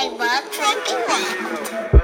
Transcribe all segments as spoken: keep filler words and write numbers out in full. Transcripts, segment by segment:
Flavor twenty-one.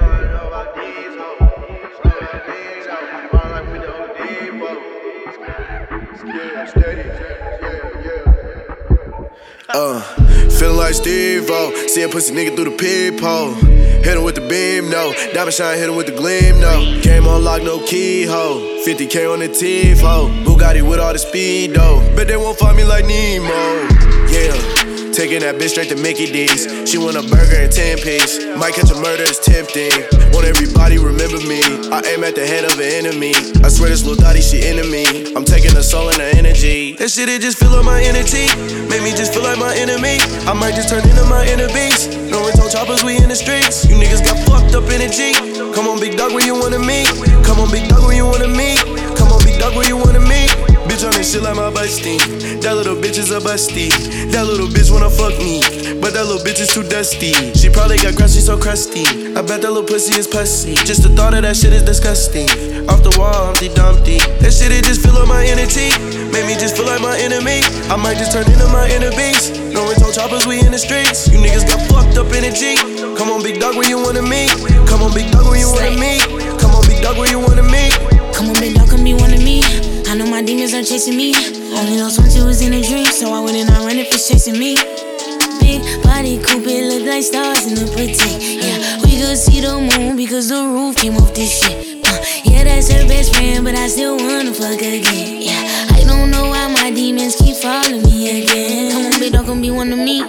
Uh, feeling like Steve-O, see a pussy nigga through the peephole. Hit him with the beam, no. Diamond shine, hit him with the gleam, no. Game on lock, no keyhole. fifty K on the teeth, ho. Bugatti with all the speed, though. Bet they won't find me like Nemo. Yeah. Taking that bitch straight to Mickey D's. She want a burger and ten piece. Might catch a murder, it's tempting. Want everybody remember me. I aim at the head of an enemy. I swear this little Dottie, she into me. I'm taking her soul and her energy. That shit, it just fill up my energy. Make me just feel like my enemy. I might just turn into my inner beast. No ringtone choppers, we in the streets. You niggas got fucked up energy. Come on, big dog, where you wanna meet? Come on, big dog, where you wanna meet? Come on, big dog, where you wanna meet? Bitch on this shit like my busty. That little bitch is a busty. That little bitch wanna fuck me, but that little bitch is too dusty. She probably got crusty, so crusty. I bet that little pussy is pussy. Just the thought of that shit is disgusting. Off the wall, Humpty Dumpty. That shit, it just fill up my energy. Make me just feel like my enemy. I might just turn into my inner beast. No ringtone choppers, we in the streets. You niggas got fucked up energy. Come on, big dog, where you wanna meet? Come on, big dog, where you wanna meet? Come on, big dog, where you wanna meet? Come on, big dog, come be one of me. I know my demons are chasing me. Only lost once it was in a dream, so I wouldn't not run if it's chasing me. Big body coupe, it look like stars in the pretend. Yeah, we could see the moon because the roof came off this shit. Uh, yeah, that's her best friend, but I still wanna fuck again. Yeah, I don't know why my demons keep following me again. Come on, big dog, come be one of me.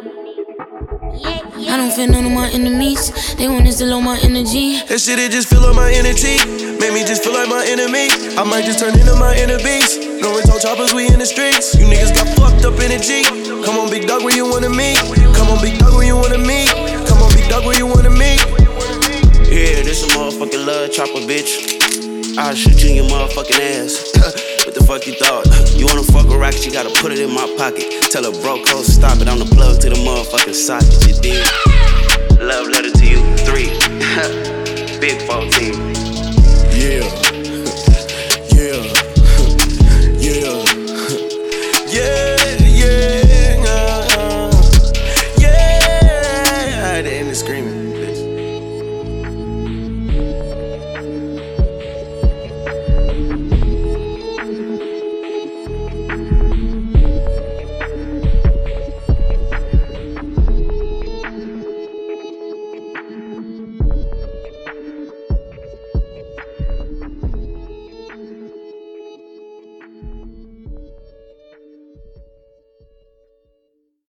I don't feel none of my enemies. They want to steal all my energy. That shit, it just fill up my energy. Make me just feel like my enemy. I might just turn into my inner beast. No ringtone choppers, we in the streets. You niggas got fucked up energy. Come on, big dog, where you wanna meet? Come on, big dog, where you wanna meet? Come on, big dog, where you wanna meet? Yeah, this a motherfucking love chopper, bitch. I'll shoot you in your motherfucking ass. What the fuck you thought? You wanna fuck a rocket, you gotta put it in my pocket. Tell her bro, close, stop it. I'm the plug to the motherfucking socket, you dig? Love letter to you, three. Big fourteen. Yeah.